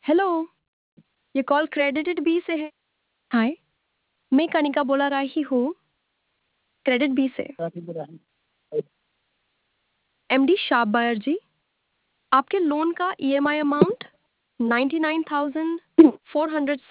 Hello, ये call credited B से है। हाय, मैं कनिका बोला रही हूँ क्रेडिट बी से। एमडी शाह बायर जी, आपके लोन का ईएमआई अमाउंट 99,400